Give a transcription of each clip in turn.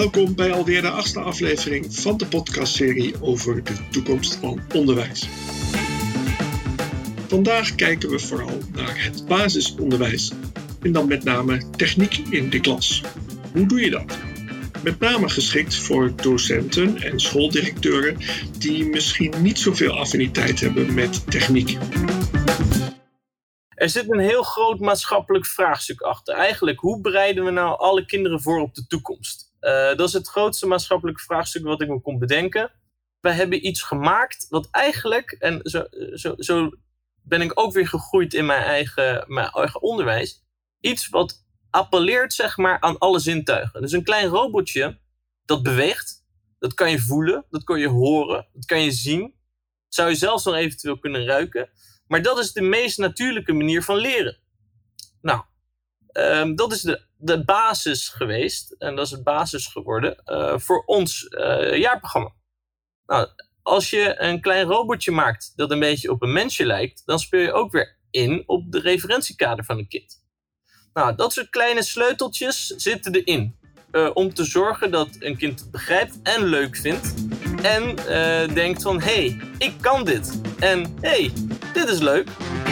Welkom bij alweer de 8e aflevering van de podcastserie over de toekomst van onderwijs. Vandaag kijken we vooral naar het basisonderwijs en dan met name techniek in de klas. Hoe doe je dat? Met name geschikt voor docenten en schooldirecteuren die misschien niet zoveel affiniteit hebben met techniek. Er zit een heel groot maatschappelijk vraagstuk achter. Eigenlijk, hoe bereiden we nou alle kinderen voor op de toekomst? Dat is het grootste maatschappelijke vraagstuk wat ik me kon bedenken. Wij hebben iets gemaakt wat eigenlijk, en zo ben ik ook weer gegroeid in mijn eigen onderwijs, iets wat appelleert zeg maar aan alle zintuigen. Dus een klein robotje dat beweegt, dat kan je voelen, dat kan je horen, dat kan je zien. Dat zou je zelfs nog eventueel kunnen ruiken. Maar dat is de meest natuurlijke manier van leren. Nou, dat is de basis geweest. En dat is het basis geworden voor ons jaarprogramma. Nou, als je een klein robotje maakt dat een beetje op een mensje lijkt, dan speel je ook weer in op de referentiekader van een kind. Nou, dat soort kleine sleuteltjes zitten erin. Om te zorgen dat een kind het begrijpt en leuk vindt. En denkt van, hey, ik kan dit. En hey, dit is leuk.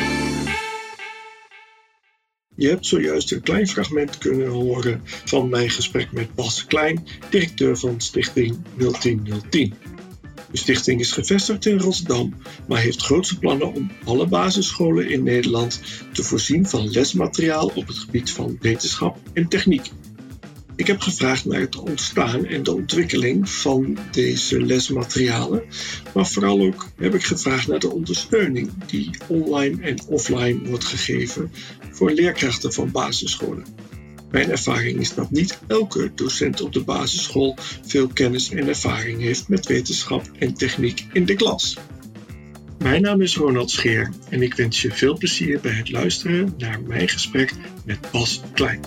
Je hebt zojuist een klein fragment kunnen horen van mijn gesprek met Bas Klein, directeur van Stichting 010-010. De stichting is gevestigd in Rotterdam, maar heeft grootse plannen om alle basisscholen in Nederland te voorzien van lesmateriaal op het gebied van wetenschap en techniek. Ik heb gevraagd naar het ontstaan en de ontwikkeling van deze lesmaterialen, maar vooral ook heb ik gevraagd naar de ondersteuning die online en offline wordt gegeven voor leerkrachten van basisscholen. Mijn ervaring is dat niet elke docent op de basisschool veel kennis en ervaring heeft met wetenschap en techniek in de klas. Mijn naam is Ronald Scheer en ik wens je veel plezier bij het luisteren naar mijn gesprek met Bas Klein.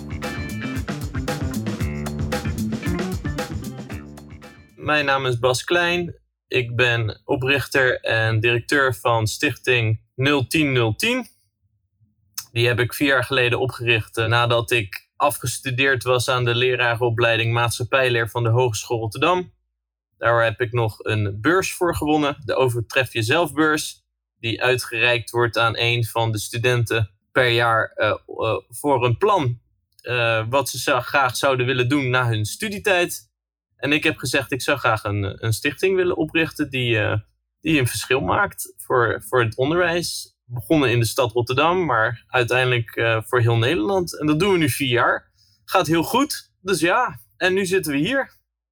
Mijn naam is Bas Klein. Ik ben oprichter en directeur van Stichting 010-010. Die heb ik 4 jaar geleden opgericht nadat ik afgestudeerd was aan de lerarenopleiding maatschappijleer van de Hogeschool Rotterdam. Daar heb ik nog een beurs voor gewonnen, de Overtref Jezelf beurs, die uitgereikt wordt aan een van de studenten per jaar voor een plan wat ze graag zouden willen doen na hun studietijd. En ik heb gezegd, ik zou graag een stichting willen oprichten die een verschil maakt voor het onderwijs. Begonnen in de stad Rotterdam, maar uiteindelijk voor heel Nederland. En dat doen we nu 4 jaar. Gaat heel goed, dus ja. En nu zitten we hier.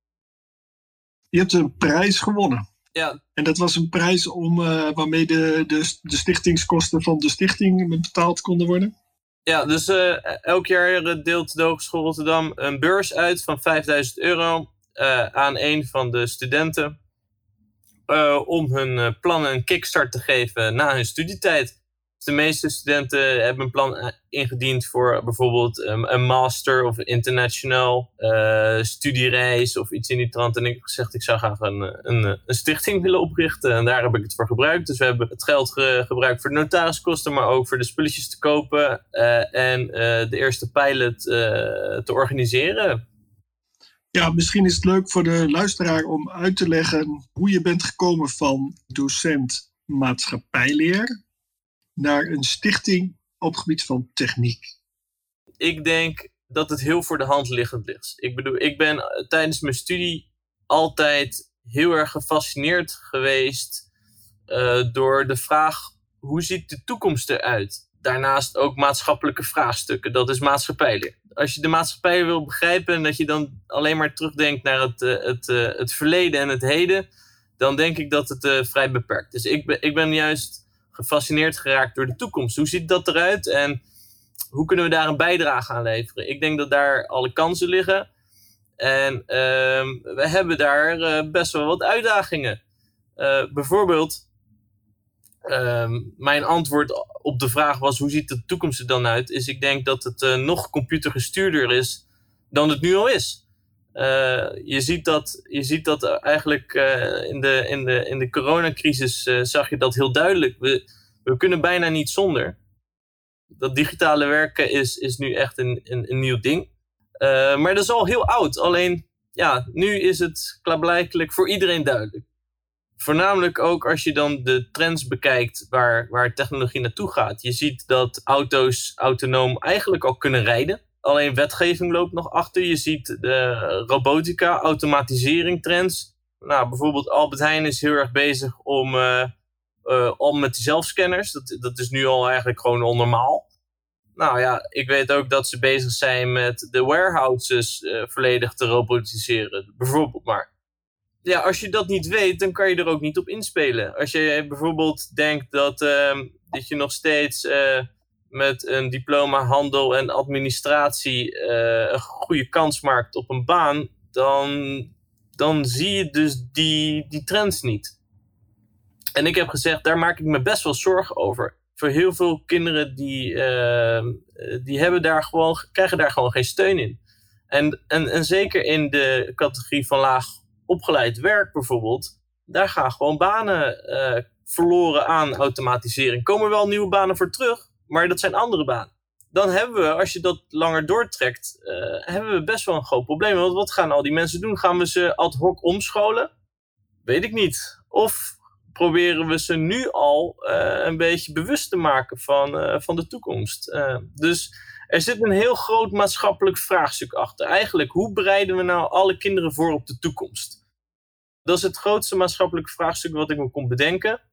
Je hebt een prijs gewonnen. Ja. En dat was een prijs waarmee de stichtingskosten van de stichting betaald konden worden? Ja, dus elk jaar deelt de Hogeschool Rotterdam een beurs uit van €5.000 aan een van de studenten. Om hun plannen een kickstart te geven na hun studietijd. Dus de meeste studenten hebben een plan ingediend voor bijvoorbeeld een master of international studiereis of iets in die trant. En ik heb gezegd, ik zou graag een stichting willen oprichten. En daar heb ik het voor gebruikt. Dus we hebben het geld gebruikt voor de notariskosten, maar ook voor de spulletjes te kopen en de eerste pilot te organiseren. Ja, misschien is het leuk voor de luisteraar om uit te leggen hoe je bent gekomen van docent maatschappijleer naar een stichting op het gebied van techniek. Ik denk dat het heel voor de hand liggend ligt. Ik bedoel, ik ben tijdens mijn studie altijd heel erg gefascineerd geweest door de vraag, hoe ziet de toekomst eruit? Daarnaast ook maatschappelijke vraagstukken, dat is maatschappijleer. Als je de maatschappij wil begrijpen en dat je dan alleen maar terugdenkt naar het verleden en het heden, dan denk ik dat het vrij beperkt is. Ik ben juist gefascineerd geraakt door de toekomst. Hoe ziet dat eruit en hoe kunnen we daar een bijdrage aan leveren? Ik denk dat daar alle kansen liggen. En we hebben daar best wel wat uitdagingen. Bijvoorbeeld, mijn antwoord op de vraag was, hoe ziet de toekomst er dan uit? Is ik denk dat het nog computergestuurder is dan het nu al is. Je ziet dat eigenlijk in de coronacrisis zag je dat heel duidelijk. We kunnen bijna niet zonder. Dat digitale werken is nu echt een nieuw ding. Maar dat is al heel oud. Alleen nu is het klaarblijkelijk voor iedereen duidelijk. Voornamelijk ook als je dan de trends bekijkt waar technologie naartoe gaat. Je ziet dat auto's autonoom eigenlijk al kunnen rijden. Alleen wetgeving loopt nog achter. Je ziet de robotica, automatisering trends. Nou, bijvoorbeeld Albert Heijn is heel erg bezig om met die zelfscanners. Dat is nu al eigenlijk gewoon onnormaal. Nou ja, ik weet ook dat ze bezig zijn met de warehouses volledig te robotiseren. Bijvoorbeeld maar. Ja, als je dat niet weet, dan kan je er ook niet op inspelen. Als je bijvoorbeeld denkt dat je nog steeds met een diploma handel en administratie een goede kans maakt op een baan, dan zie je dus die trends niet. En ik heb gezegd, daar maak ik me best wel zorgen over. Voor heel veel kinderen die krijgen daar gewoon geen steun in. En zeker in de categorie van laag opgeleid werk bijvoorbeeld, daar gaan gewoon banen verloren aan automatisering. Komen wel nieuwe banen voor terug, maar dat zijn andere banen. Dan hebben we, als je dat langer doortrekt, hebben we best wel een groot probleem. Want wat gaan al die mensen doen? Gaan we ze ad hoc omscholen? Weet ik niet. Of proberen we ze nu al een beetje bewust te maken van de toekomst. Dus er zit een heel groot maatschappelijk vraagstuk achter. Eigenlijk, hoe bereiden we nou alle kinderen voor op de toekomst? Dat is het grootste maatschappelijke vraagstuk wat ik me kon bedenken.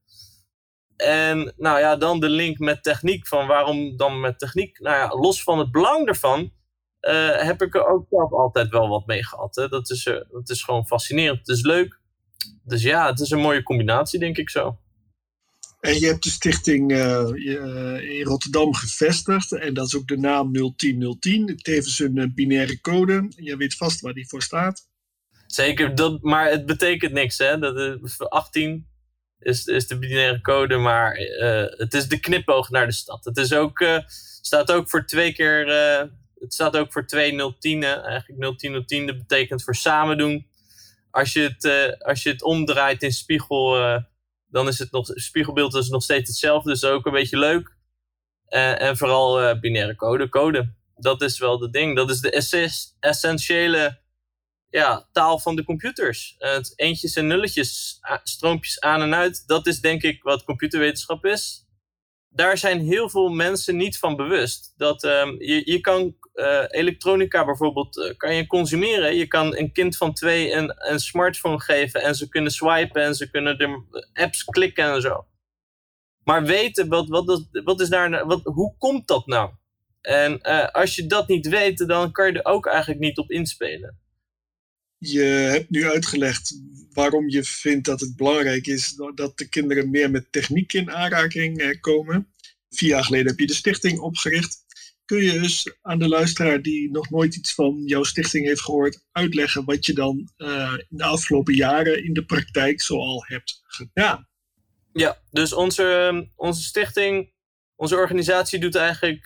En nou ja, dan de link met techniek. Van waarom dan met techniek? Nou ja, los van het belang daarvan heb ik er ook zelf altijd wel wat mee gehad. Hè. Dat is gewoon fascinerend. Het is leuk. Dus ja, het is een mooie combinatie, denk ik zo. En je hebt de stichting in Rotterdam gevestigd. En dat is ook de naam 01010. Tevens een binaire code. Je weet vast waar die voor staat. Zeker, maar het betekent niks. Hè? Dat is 18 is de binaire code, maar het is de knipoog naar de stad. Het is ook, staat ook voor 2 keer... het staat ook voor 2 010. Eigenlijk 01010, dat betekent voor samen doen. Als je het omdraait in spiegel, dan is het spiegelbeeld is nog steeds hetzelfde. Dus ook een beetje leuk. En vooral binaire code. Dat is wel het ding. Dat is de essentiële taal van de computers. Het eentjes en nulletjes, stroompjes aan en uit. Dat is denk ik wat computerwetenschap is. Daar zijn heel veel mensen niet van bewust. Dat je kan elektronica bijvoorbeeld kan je consumeren. Je kan een kind van 2 een smartphone geven en ze kunnen swipen en ze kunnen de apps klikken en zo. Maar weten, wat is daar, hoe komt dat nou? En als je dat niet weet, dan kan je er ook eigenlijk niet op inspelen. Je hebt nu uitgelegd waarom je vindt dat het belangrijk is dat de kinderen meer met techniek in aanraking komen. 4 jaar geleden heb je de stichting opgericht. Kun je dus aan de luisteraar die nog nooit iets van jouw stichting heeft gehoord uitleggen wat je dan in de afgelopen jaren in de praktijk zoal hebt gedaan? Ja, dus onze stichting, onze organisatie doet eigenlijk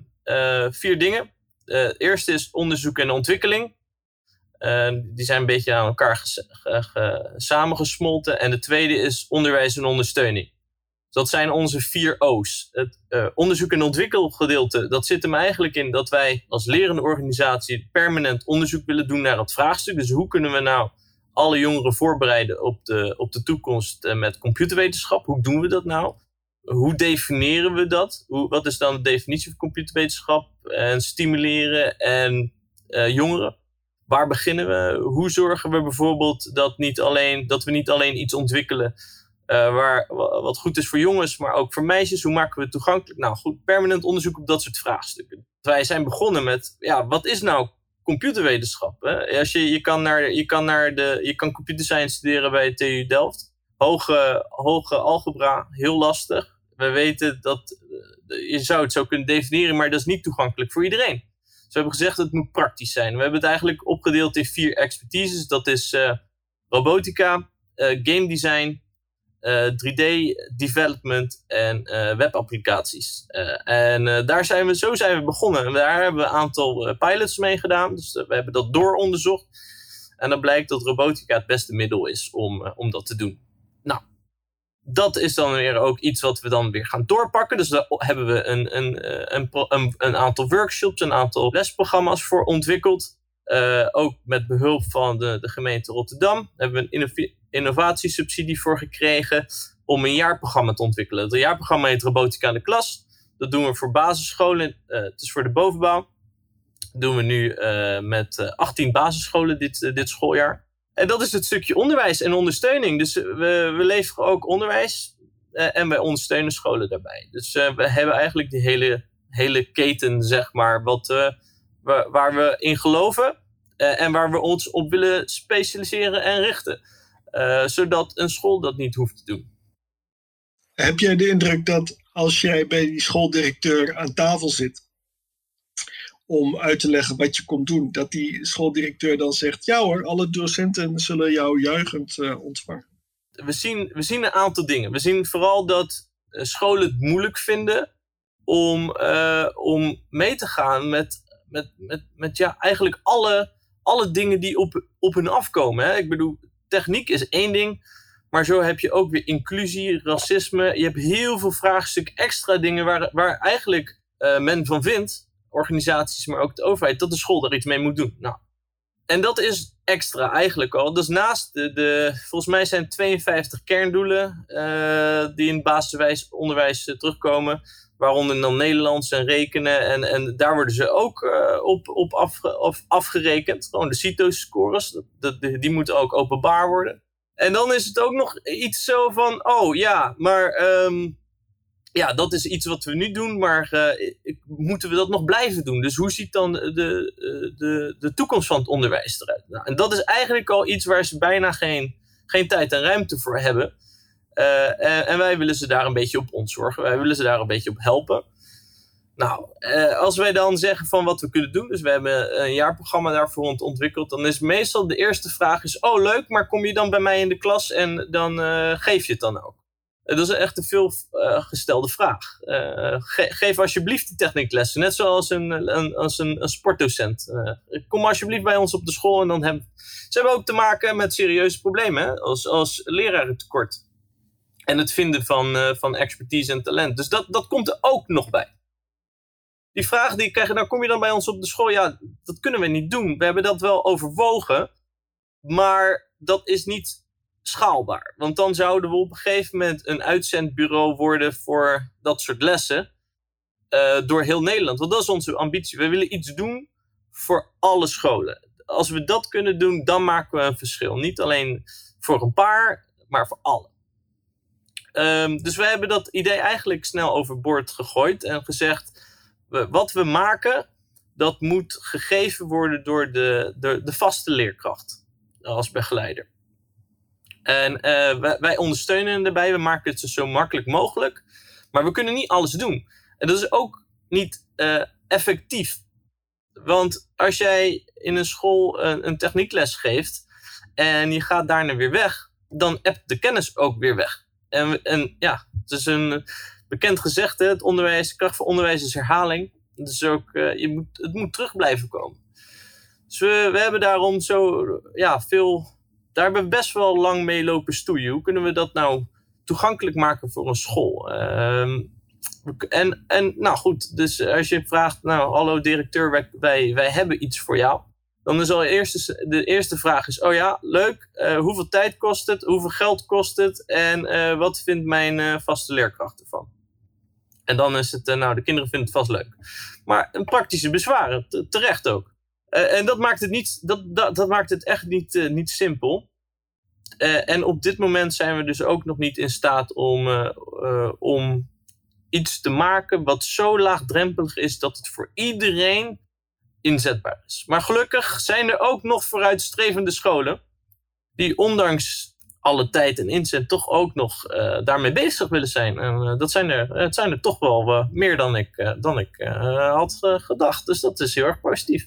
4 dingen. Het eerste is onderzoek en ontwikkeling. Die zijn een beetje aan elkaar samengesmolten. En de tweede is onderwijs en ondersteuning. Dus dat zijn onze 4 O's. Het onderzoek- en ontwikkelgedeelte, dat zit hem eigenlijk in dat wij als lerende organisatie permanent onderzoek willen doen naar het vraagstuk. Dus hoe kunnen we nou alle jongeren voorbereiden op de toekomst met computerwetenschap? Hoe doen we dat nou? Hoe definiëren we dat? Wat is dan de definitie van computerwetenschap? En stimuleren en jongeren? Waar beginnen we? Hoe zorgen we bijvoorbeeld dat we niet alleen iets ontwikkelen wat goed is voor jongens, maar ook voor meisjes? Hoe maken we het toegankelijk? Nou goed, permanent onderzoek op dat soort vraagstukken. Wij zijn begonnen met, wat is nou computerwetenschap? Hè? Je kan computer science studeren bij TU Delft. Hoge algebra, heel lastig. We weten dat je zou het zo kunnen definiëren, maar dat is niet toegankelijk voor iedereen. Dus we hebben gezegd dat het moet praktisch zijn. We hebben het eigenlijk opgedeeld in 4 expertises. Dat is robotica, game design, 3D development en webapplicaties. Zo zijn we begonnen. En daar hebben we een aantal pilots mee gedaan. Dus we hebben dat dooronderzocht. En dan blijkt dat robotica het beste middel is om dat te doen. Nou, dat is dan weer ook iets wat we dan weer gaan doorpakken. Dus daar hebben we een aantal workshops, een aantal lesprogramma's voor ontwikkeld. Ook met behulp van de gemeente Rotterdam hebben we een innovatiesubsidie voor gekregen om een jaarprogramma te ontwikkelen. Het jaarprogramma heet Robotica aan de Klas. Dat doen we voor basisscholen. Het is voor de bovenbouw. Dat doen we nu met 18 basisscholen dit schooljaar. En dat is het stukje onderwijs en ondersteuning. Dus we leveren ook onderwijs en wij ondersteunen scholen daarbij. Dus we hebben eigenlijk die hele keten, zeg maar, waar we in geloven en waar we ons op willen specialiseren en richten. Zodat een school dat niet hoeft te doen. Heb jij de indruk dat als jij bij die schooldirecteur aan tafel zit om uit te leggen wat je komt doen, dat die schooldirecteur dan zegt, ja hoor, alle docenten zullen jou juichend ontvangen? We zien een aantal dingen. We zien vooral dat scholen het moeilijk vinden om mee te gaan met eigenlijk alle dingen die op hun afkomen. Hè? Ik bedoel, techniek is één ding, maar zo heb je ook weer inclusie, racisme. Je hebt heel veel vraagstukken, extra dingen waar eigenlijk men van vindt, organisaties, maar ook de overheid, dat de school daar iets mee moet doen. Nou, en dat is extra eigenlijk al. Dus naast volgens mij zijn 52 kerndoelen die in het basisonderwijs terugkomen, waaronder dan Nederlands en rekenen. En daar worden ze ook op afgerekend. Gewoon de CITO-scores, die moeten ook openbaar worden. En dan is het ook nog iets zo van, oh ja, maar dat is iets wat we nu doen, maar moeten we dat nog blijven doen? Dus hoe ziet dan de toekomst van het onderwijs eruit? Nou, en dat is eigenlijk al iets waar ze bijna geen tijd en ruimte voor hebben. En wij willen ze daar een beetje op ontzorgen. Wij willen ze daar een beetje op helpen. Nou, als wij dan zeggen van wat we kunnen doen, dus we hebben een jaarprogramma daarvoor ontwikkeld, dan is meestal de eerste vraag is, oh leuk, maar kom je dan bij mij in de klas en dan geef je het dan ook? Dat is echt een veel gestelde vraag. Geef alsjeblieft die technieklessen, net zoals een sportdocent. Kom alsjeblieft bij ons op de school en dan ze hebben ook te maken met serieuze problemen, hè? Als lerarentekort. En het vinden van expertise en talent. Dus dat komt er ook nog bij. Die vraag die ik krijg, nou kom je dan bij ons op de school? Ja, dat kunnen we niet doen. We hebben dat wel overwogen, maar dat is niet schaalbaar. Want dan zouden we op een gegeven moment een uitzendbureau worden voor dat soort lessen door heel Nederland. Want dat is onze ambitie. We willen iets doen voor alle scholen. Als we dat kunnen doen, dan maken we een verschil. Niet alleen voor een paar, maar voor alle. Dus we hebben dat idee eigenlijk snel overboord gegooid en gezegd, wat we maken, dat moet gegeven worden door de vaste leerkracht als begeleider. En wij ondersteunen daarbij, we maken het zo makkelijk mogelijk, maar we kunnen niet alles doen. En dat is ook niet effectief. Want als jij in een school een techniekles geeft en je gaat daarna weer weg, dan ebt de kennis ook weer weg. En ja, het is een bekend gezegde, het kracht van onderwijs is herhaling. Dus ook, het moet terug blijven komen. Dus we hebben daarom daar hebben we best wel lang mee lopen stoeien. Hoe kunnen we dat nou toegankelijk maken voor een school? En nou goed, dus als je vraagt, nou hallo directeur, wij hebben iets voor jou. Dan is de eerste vraag is, oh ja, leuk, hoeveel tijd kost het, hoeveel geld kost het en wat vindt mijn vaste leerkracht ervan? En dan is het, de kinderen vinden het vast leuk. Maar een praktische bezwaren, terecht ook. En dat maakt het, dat maakt het echt niet simpel. En op dit moment zijn we dus ook nog niet in staat om iets te maken wat zo laagdrempelig is dat het voor iedereen inzetbaar is. Maar gelukkig zijn er ook nog vooruitstrevende scholen die ondanks alle tijd en inzet toch ook nog daarmee bezig willen zijn. En het zijn er toch wel meer dan ik had gedacht. Dus dat is heel erg positief.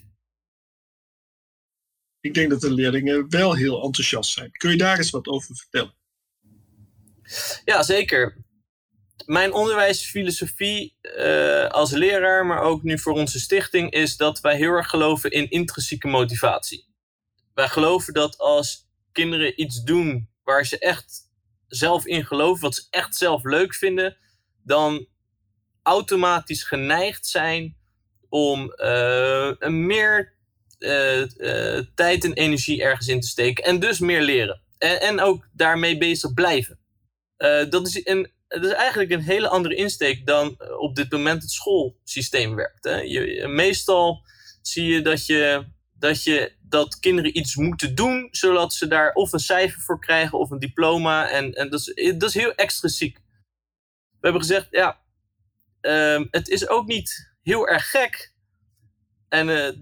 Ik denk dat de leerlingen wel heel enthousiast zijn. Kun je daar eens wat over vertellen? Ja, zeker. Mijn onderwijsfilosofie als leraar, maar ook nu voor onze stichting, is dat wij heel erg geloven in intrinsieke motivatie. Wij geloven dat als kinderen iets doen waar ze echt zelf in geloven, wat ze echt zelf leuk vinden, dan automatisch geneigd zijn om een meer tijd en energie ergens in te steken. En dus meer leren. En ook daarmee bezig blijven. Dat is eigenlijk een hele andere insteek dan op dit moment het schoolsysteem werkt. Hè. Meestal zie je dat kinderen iets moeten doen, zodat ze daar of een cijfer voor krijgen of een diploma. En dat is heel extrinsiek. We hebben gezegd, het is ook niet heel erg gek en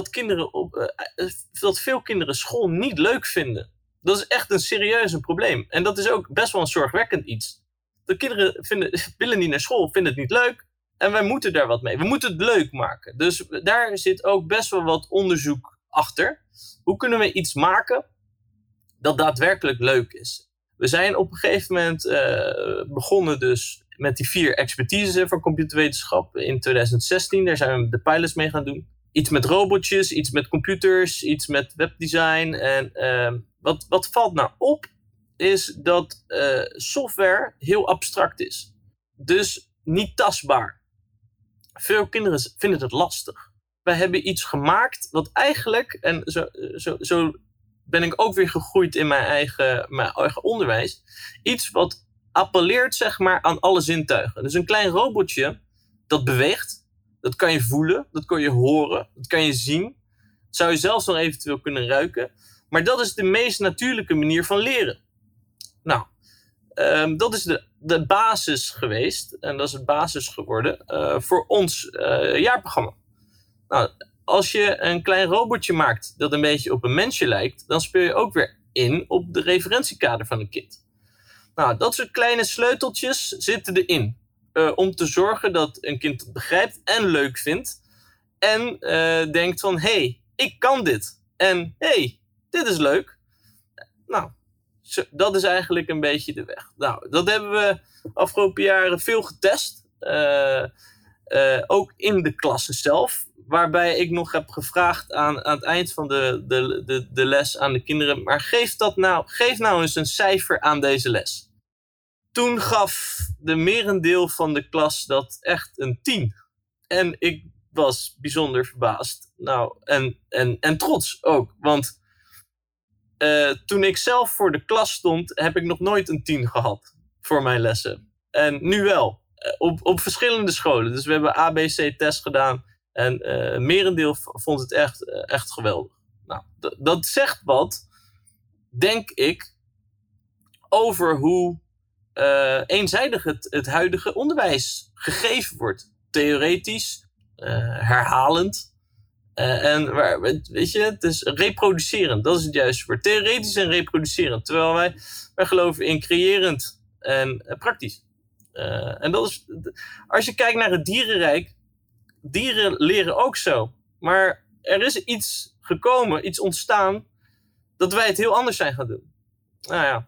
dat veel kinderen school niet leuk vinden. Dat is echt een serieus probleem. En dat is ook best wel een zorgwekkend iets. De kinderen willen niet naar school, vinden het niet leuk. En wij moeten daar wat mee. We moeten het leuk maken. Dus daar zit ook best wel wat onderzoek achter. Hoe kunnen we iets maken dat daadwerkelijk leuk is? We zijn op een gegeven moment begonnen dus met die 4 expertises van computerwetenschap in 2016. Daar zijn we de pilots mee gaan doen. Iets met robotjes, iets met computers, iets met webdesign. En wat valt nou op is dat software heel abstract is. Dus niet tastbaar. Veel kinderen vinden het lastig. Wij hebben iets gemaakt wat eigenlijk, en zo ben ik ook weer gegroeid in mijn eigen onderwijs, iets wat appelleert zeg maar aan alle zintuigen. Dus een klein robotje dat beweegt, dat kan je voelen, dat kan je horen, dat kan je zien. Dat zou je zelfs nog eventueel kunnen ruiken. Maar dat is de meest natuurlijke manier van leren. Nou, dat is de basis geweest. En dat is de basis geworden voor ons jaarprogramma. Nou, als je een klein robotje maakt dat een beetje op een mensje lijkt, dan speel je ook weer in op de referentiekader van een kind. Nou, dat soort kleine sleuteltjes zitten erin. Om te zorgen dat een kind het begrijpt en leuk vindt. En denkt van, hey, ik kan dit. En hey, dit is leuk. Nou, dat is eigenlijk een beetje de weg. Nou, dat hebben we afgelopen jaren veel getest. Ook in de klasse zelf. Waarbij ik nog heb gevraagd aan het eind van de les aan de kinderen. Maar geef nou eens een cijfer aan deze les. Toen gaf de merendeel van de klas dat echt een 10. En ik was bijzonder verbaasd. Nou, en trots ook. Want toen ik zelf voor de klas stond, heb ik nog nooit een 10 gehad voor mijn lessen. En nu wel. Op verschillende scholen. Dus we hebben ABC-test gedaan. En merendeel vond het echt geweldig. Nou, dat zegt wat, denk ik, over hoe eenzijdig het huidige onderwijs gegeven wordt. Theoretisch, herhalend. Weet je, het is reproducerend. Dat is het juiste woord. Theoretisch en reproducerend. Terwijl wij geloven in creërend en praktisch. En dat is, als je kijkt naar het dierenrijk, dieren leren ook zo. Maar er is iets gekomen, iets ontstaan, dat wij het heel anders zijn gaan doen. Nou ja.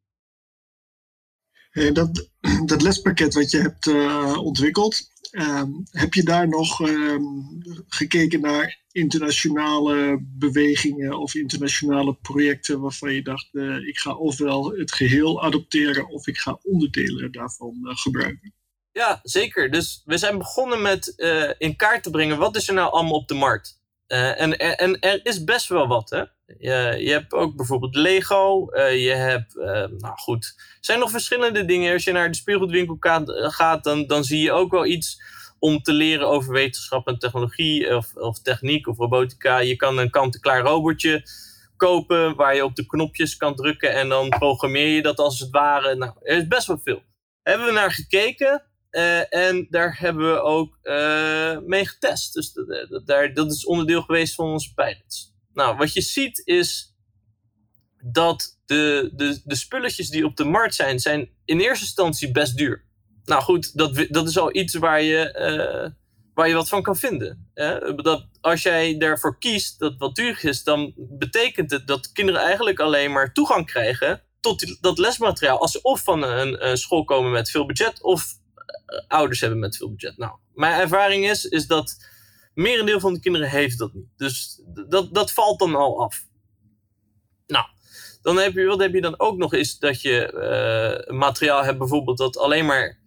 Dat lespakket wat je hebt ontwikkeld, heb je daar nog gekeken naar internationale bewegingen of internationale projecten waarvan je dacht, ik ga ofwel het geheel adopteren of ik ga onderdelen daarvan gebruiken? Ja, zeker. Dus we zijn begonnen met in kaart te brengen, wat is er nou allemaal op de markt? En er is best wel wat, hè? Je hebt ook bijvoorbeeld Lego. Je hebt, er zijn nog verschillende dingen. Als je naar de speelgoedwinkel gaat, dan zie je ook wel iets om te leren over wetenschap en technologie of techniek of robotica. Je kan een kant-en-klaar robotje kopen waar je op de knopjes kan drukken en dan programmeer je dat als het ware. Nou, er is best wel veel. Hebben we naar gekeken en daar hebben we ook mee getest. Dus dat is onderdeel geweest van onze pilots. Nou, wat je ziet is dat de spulletjes die op de markt zijn in eerste instantie best duur. Nou goed, dat is al iets waar je wat van kan vinden. Dat als jij daarvoor kiest dat wat duur is, dan betekent het dat kinderen eigenlijk alleen maar toegang krijgen tot dat lesmateriaal. Als ze of van een school komen met veel budget of ouders hebben met veel budget. Nou, mijn ervaring is dat merendeel van de kinderen heeft dat niet. Dus dat valt dan al af. Nou, wat heb je dan ook nog is dat je materiaal hebt bijvoorbeeld dat alleen maar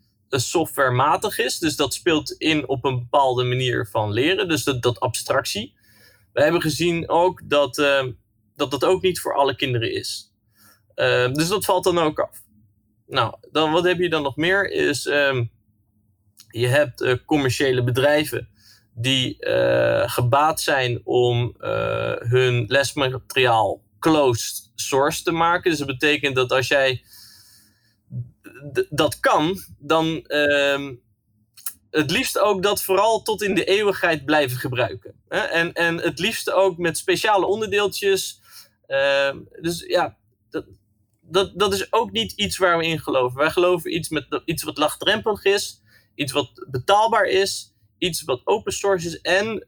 softwarematig is. Dus dat speelt in op een bepaalde manier van leren. Dus dat abstractie. We hebben gezien ook dat dat ook niet voor alle kinderen is. Dus dat valt dan ook af. Nou, dan, wat heb je dan nog meer? Je hebt commerciële bedrijven die gebaat zijn om hun lesmateriaal closed source te maken. Dus dat betekent dat als jij dat kan, dan het liefst ook dat vooral tot in de eeuwigheid blijven gebruiken. En het liefst ook met speciale onderdeeltjes. Dus ja, dat is ook niet iets waar we in geloven. Wij geloven iets wat laagdrempelig is, iets wat betaalbaar is, iets wat open source is en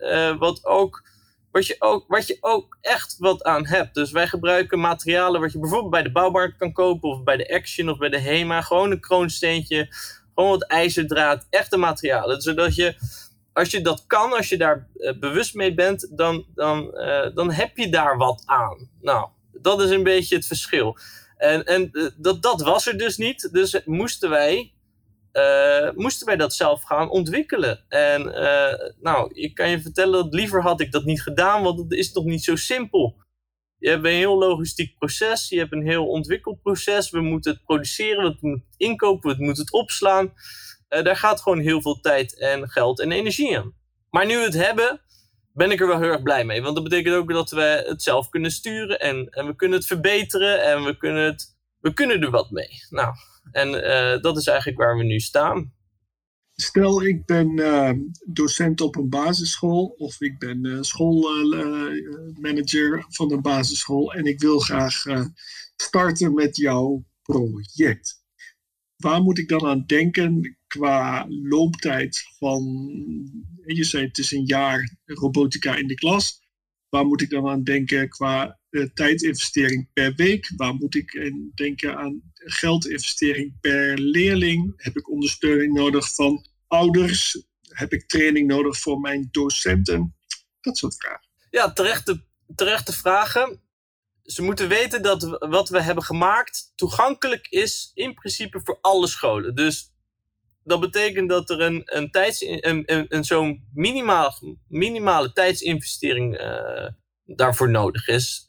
wat je ook echt wat aan hebt. Dus wij gebruiken materialen wat je bijvoorbeeld bij de bouwmarkt kan kopen of bij de Action of bij de HEMA. Gewoon een kroonsteentje, gewoon wat ijzerdraad, echte materialen. Zodat je, als je dat kan, als je daar bewust mee bent, dan heb je daar wat aan. Nou, dat is een beetje het verschil. En dat was er dus niet. Dus moesten wij dat zelf gaan ontwikkelen. En ik kan je vertellen dat liever had ik dat niet gedaan, want het is toch niet zo simpel. Je hebt een heel logistiek proces, je hebt een heel ontwikkelproces. We moeten het produceren, we moeten het inkopen, we moeten het opslaan. Daar gaat gewoon heel veel tijd en geld en energie aan. Maar nu we het hebben, ben ik er wel heel erg blij mee. Want dat betekent ook dat we het zelf kunnen sturen en we kunnen het verbeteren en we kunnen er wat mee. Nou, en dat is eigenlijk waar we nu staan. Stel, ik ben docent op een basisschool of ik ben schoolmanager van een basisschool en ik wil graag starten met jouw project. Waar moet ik dan aan denken qua looptijd van, je zei het is een jaar robotica in de klas. Waar moet ik dan aan denken qua tijdinvestering per week? Waar moet ik denken aan geldinvestering per leerling? Heb ik ondersteuning nodig van ouders? Heb ik training nodig voor mijn docenten? Dat soort vragen. Ja, terechte vragen. Ze moeten weten dat wat we hebben gemaakt toegankelijk is in principe voor alle scholen. Dus dat betekent dat er een zo'n minimale tijdsinvestering daarvoor nodig is.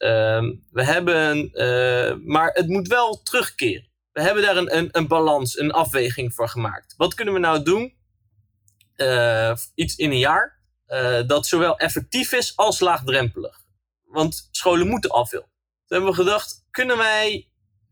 Maar het moet wel terugkeren. We hebben daar een balans, een afweging voor gemaakt. Wat kunnen we nou doen? Iets in een jaar dat zowel effectief is als laagdrempelig. Want scholen moeten al veel. Toen hebben we gedacht, kunnen wij...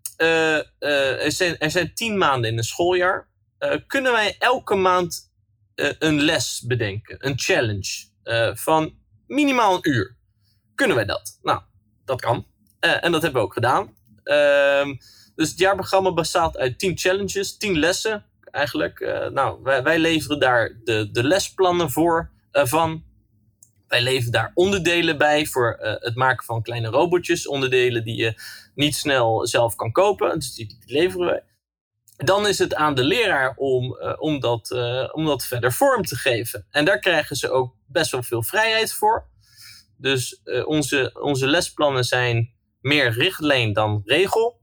er zijn 10 maanden in een schooljaar. Kunnen wij elke maand een les bedenken? Een challenge van minimaal een uur. Kunnen wij dat? Nou, dat kan. En dat hebben we ook gedaan. Dus het jaarprogramma bestaat uit 10 challenges, 10 lessen eigenlijk. Wij leveren daar de lesplannen van. Wij leveren daar onderdelen bij voor het maken van kleine robotjes. Onderdelen die je niet snel zelf kan kopen. Dus die leveren wij. Dan is het aan de leraar om dat verder vorm te geven. En daar krijgen ze ook best wel veel vrijheid voor. Dus onze lesplannen zijn meer richtlijn dan regel.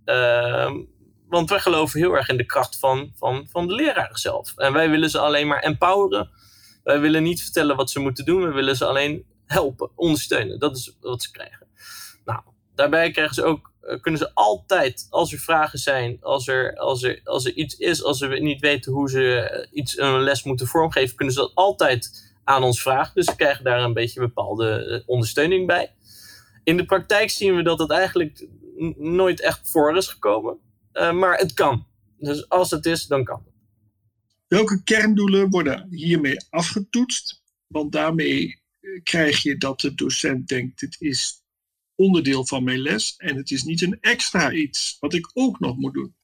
Want wij geloven heel erg in de kracht van de leraar zelf. En wij willen ze alleen maar empoweren. Wij willen niet vertellen wat ze moeten doen. We willen ze alleen helpen, ondersteunen. Dat is wat ze krijgen. Nou, daarbij kunnen ze altijd, als er vragen zijn, als er iets is, als ze niet weten hoe ze een les moeten vormgeven, kunnen ze dat altijd aan ons vragen. Dus ze krijgen daar een beetje bepaalde ondersteuning bij. In de praktijk zien we dat het eigenlijk nooit echt voor is gekomen. Maar het kan. Dus als het is, dan kan het. Welke kerndoelen worden hiermee afgetoetst? Want daarmee krijg je dat de docent denkt, dit is onderdeel van mijn les en het is niet een extra iets wat ik ook nog moet doen.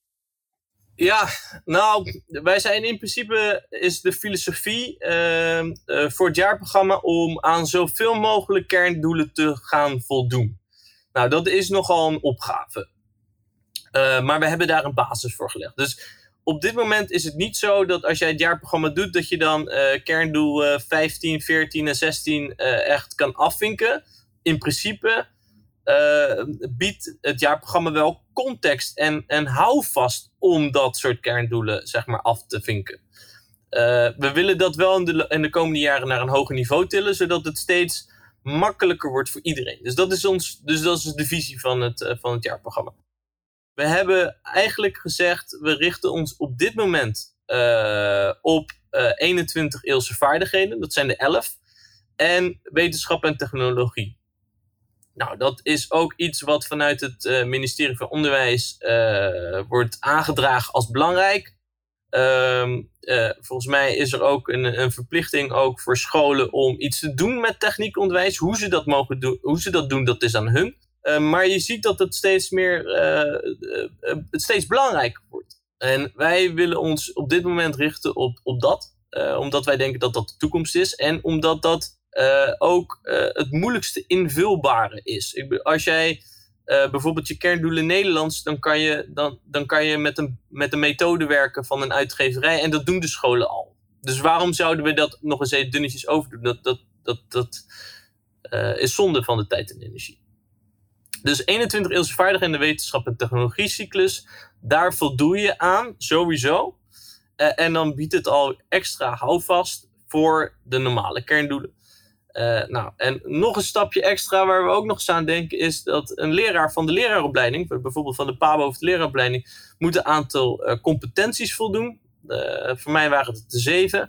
Ja, nou, wij zijn in principe, is de filosofie voor het jaarprogramma om aan zoveel mogelijk kerndoelen te gaan voldoen. Nou, dat is nogal een opgave. Maar we hebben daar een basis voor gelegd. Dus op dit moment is het niet zo dat als jij het jaarprogramma doet, dat je dan kerndoel 15, 14 en 16 echt kan afvinken. In principe biedt het jaarprogramma wel context en houvast om dat soort kerndoelen zeg maar af te vinken. We willen dat wel in de komende jaren naar een hoger niveau tillen, zodat het steeds makkelijker wordt voor iedereen. Dus dat is de visie van het jaarprogramma. We hebben eigenlijk gezegd, we richten ons op dit moment op 21 eeuwse vaardigheden. Dat zijn de 11. En wetenschap en technologie. Nou, dat is ook iets wat vanuit het ministerie van Onderwijs wordt aangedragen als belangrijk. Volgens mij is er ook een verplichting ook voor scholen om iets te doen met techniekonderwijs. Hoe ze dat mogen doen, hoe ze dat doen, dat is aan hun. Maar je ziet dat het steeds belangrijker wordt. En wij willen ons op dit moment richten op dat. Omdat wij denken dat dat de toekomst is. En omdat dat ook het moeilijkste invulbare is. Als jij bijvoorbeeld je kerndoelen Nederlands, dan kan je met een methode werken van een uitgeverij. En dat doen de scholen al. Dus waarom zouden we dat nog eens even dunnetjes overdoen? Dat is zonde van de tijd en energie. Dus 21 eeuwse vaardigheden in de wetenschap en technologiecyclus, daar voldoe je aan, sowieso. En dan biedt het al extra houvast voor de normale kerndoelen. En nog een stapje extra waar we ook nog eens aan denken is dat een leraar van de leraaropleiding, bijvoorbeeld van de PABO of de leraaropleiding, moet een aantal competenties voldoen. Voor mij waren het er 7.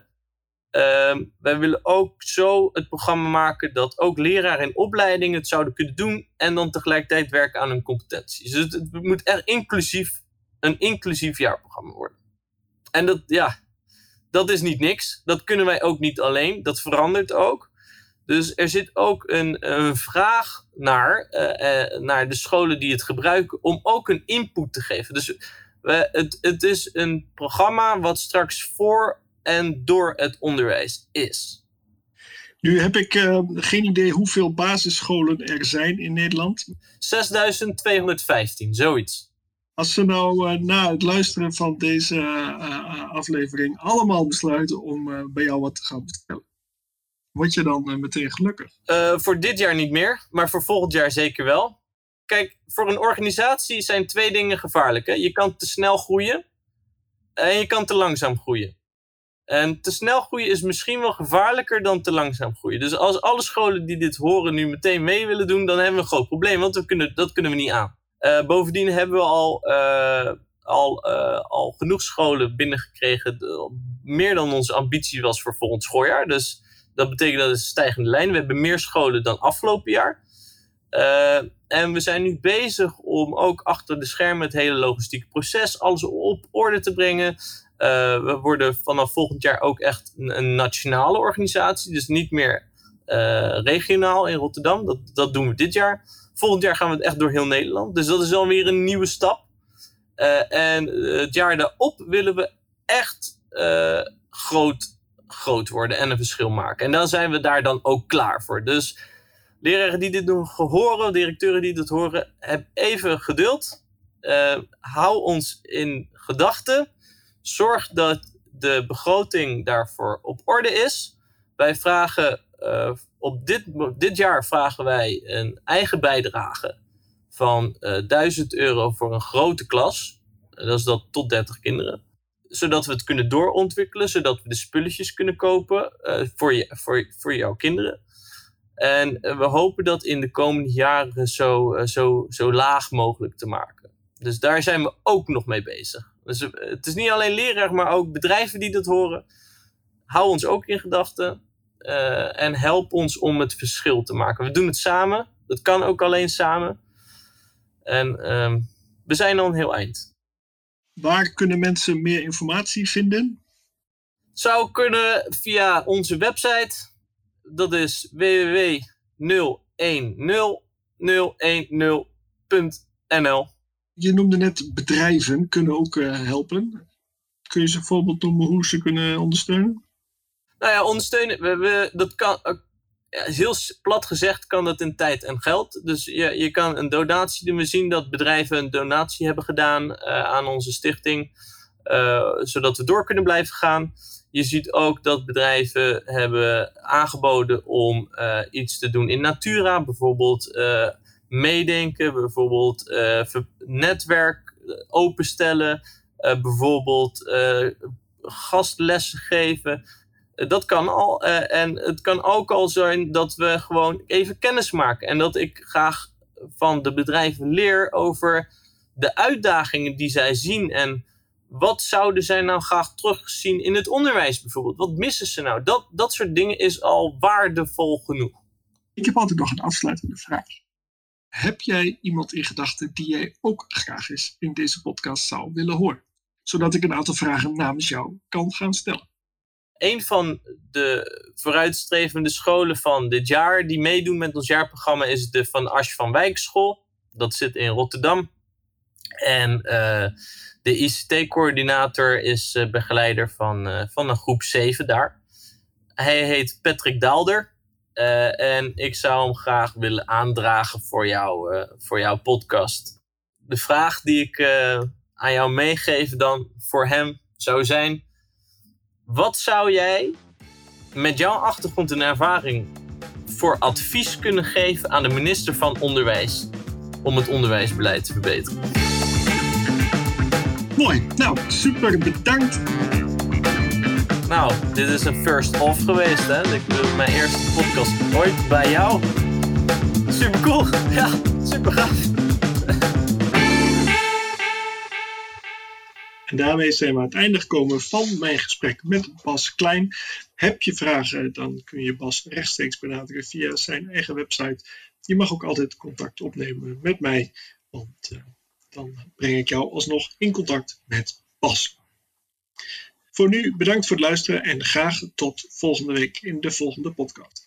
Wij willen ook zo het programma maken dat ook leraren in opleiding het zouden kunnen doen en dan tegelijkertijd werken aan hun competenties. Dus het moet echt een inclusief jaarprogramma worden. En dat is niet niks. Dat kunnen wij ook niet alleen. Dat verandert ook. Dus er zit ook een vraag naar de scholen die het gebruiken om ook een input te geven. Dus het is een programma wat straks voor en door het onderwijs is. Nu heb ik geen idee hoeveel basisscholen er zijn in Nederland. 6.215, zoiets. Als ze nou na het luisteren van deze aflevering allemaal besluiten om bij jou wat te gaan bestellen, word je dan meteen gelukkig? Voor dit jaar niet meer, maar voor volgend jaar zeker wel. Kijk, voor een organisatie zijn 2 dingen gevaarlijk. Hè? Je kan te snel groeien en je kan te langzaam groeien. En te snel groeien is misschien wel gevaarlijker dan te langzaam groeien. Dus als alle scholen die dit horen nu meteen mee willen doen, dan hebben we een groot probleem, want dat kunnen we niet aan. Bovendien hebben we al genoeg scholen binnengekregen, meer dan onze ambitie was voor volgend schooljaar. Dus dat betekent dat het een stijgende lijn. We hebben meer scholen dan afgelopen jaar. En we zijn nu bezig om ook achter de schermen het hele logistieke proces, alles op orde te brengen. We worden vanaf volgend jaar ook echt een nationale organisatie. Dus niet meer regionaal in Rotterdam. Dat doen we dit jaar. Volgend jaar gaan we het echt door heel Nederland. Dus dat is alweer een nieuwe stap. En het jaar daarop willen we echt groot worden en een verschil maken. En dan zijn we daar dan ook klaar voor. Dus leraren die dit nog horen, directeuren die dit horen, heb even geduld. Hou ons in gedachten. Zorg dat de begroting daarvoor op orde is. Wij vragen dit jaar vragen wij een eigen bijdrage van €1000 voor een grote klas. Dat is dat tot 30 kinderen. Zodat we het kunnen doorontwikkelen, zodat we de spulletjes kunnen kopen voor jouw kinderen. En we hopen dat in de komende jaren zo laag mogelijk te maken. Dus daar zijn we ook nog mee bezig. Dus het is niet alleen leraar, maar ook bedrijven die dat horen. Hou ons ook in gedachten. En help ons om het verschil te maken. We doen het samen. Dat kan ook alleen samen. En we zijn al een heel eind. Waar kunnen mensen meer informatie vinden? Het zou kunnen via onze website. Dat is www.010.nl. Je noemde net bedrijven kunnen ook helpen. Kun je ze een voorbeeld noemen hoe ze kunnen ondersteunen? Nou ja, ondersteunen. Dat kan, heel plat gezegd kan dat in tijd en geld. Dus je kan een donatie doen. We zien dat bedrijven een donatie hebben gedaan aan onze stichting. Zodat we door kunnen blijven gaan. Je ziet ook dat bedrijven hebben aangeboden om iets te doen in Natura. Bijvoorbeeld meedenken. Bijvoorbeeld netwerk openstellen. Bijvoorbeeld gastlessen geven. Dat kan al. En het kan ook al zijn dat we gewoon even kennis maken. En dat ik graag van de bedrijven leer over de uitdagingen die zij zien. En wat zouden zij nou graag terugzien in het onderwijs bijvoorbeeld? Wat missen ze nou? Dat soort dingen is al waardevol genoeg. Ik heb altijd nog een afsluitende vraag. Heb jij iemand in gedachten die jij ook graag eens in deze podcast zou willen horen? Zodat ik een aantal vragen namens jou kan gaan stellen. Een van de vooruitstrevende scholen van dit jaar die meedoen met ons jaarprogramma is de Van Asch van Wijk School. Dat zit in Rotterdam. En de ICT-coördinator is begeleider van een groep 7 daar. Hij heet Patrick Daalder. En ik zou hem graag willen aandragen voor jouw podcast. De vraag die ik aan jou meegeef dan voor hem zou zijn: wat zou jij met jouw achtergrond en ervaring voor advies kunnen geven aan de minister van Onderwijs om het onderwijsbeleid te verbeteren? Mooi, nou super bedankt. Nou, dit is een first off geweest, hè? Mijn eerste podcast ooit bij jou. Super cool, ja, super gaaf. En daarmee zijn we aan het einde gekomen van mijn gesprek met Bas Klein. Heb je vragen, dan kun je Bas rechtstreeks benaderen via zijn eigen website. Je mag ook altijd contact opnemen met mij, want dan breng ik jou alsnog in contact met Bas. Voor nu bedankt voor het luisteren en graag tot volgende week in de volgende podcast.